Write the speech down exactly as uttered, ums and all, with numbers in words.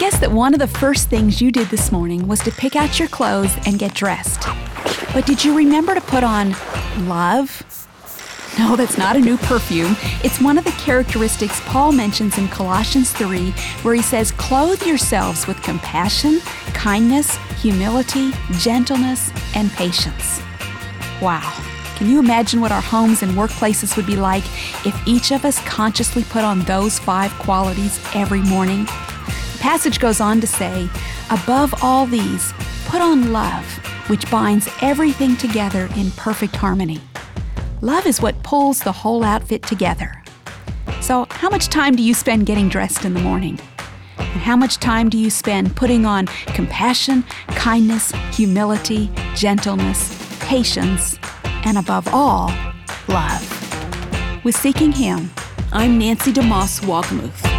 guess that one of the first things you did this morning was to pick out your clothes and get dressed. But did you remember to put on love? No, that's not a new perfume. It's one of the characteristics Paul mentions in Colossians three, where he says, "Clothe yourselves with compassion, kindness, humility, gentleness, and patience." Wow. Can you imagine what our homes and workplaces would be like if each of us consciously put on those five qualities every morning? The passage goes on to say, "Above all these, put on love, which binds everything together in perfect harmony." Love is what pulls the whole outfit together. So, how much time do you spend getting dressed in the morning? And how much time do you spend putting on compassion, kindness, humility, gentleness, patience, and above all, love? With Seeking Him, I'm Nancy DeMoss Wogmuth.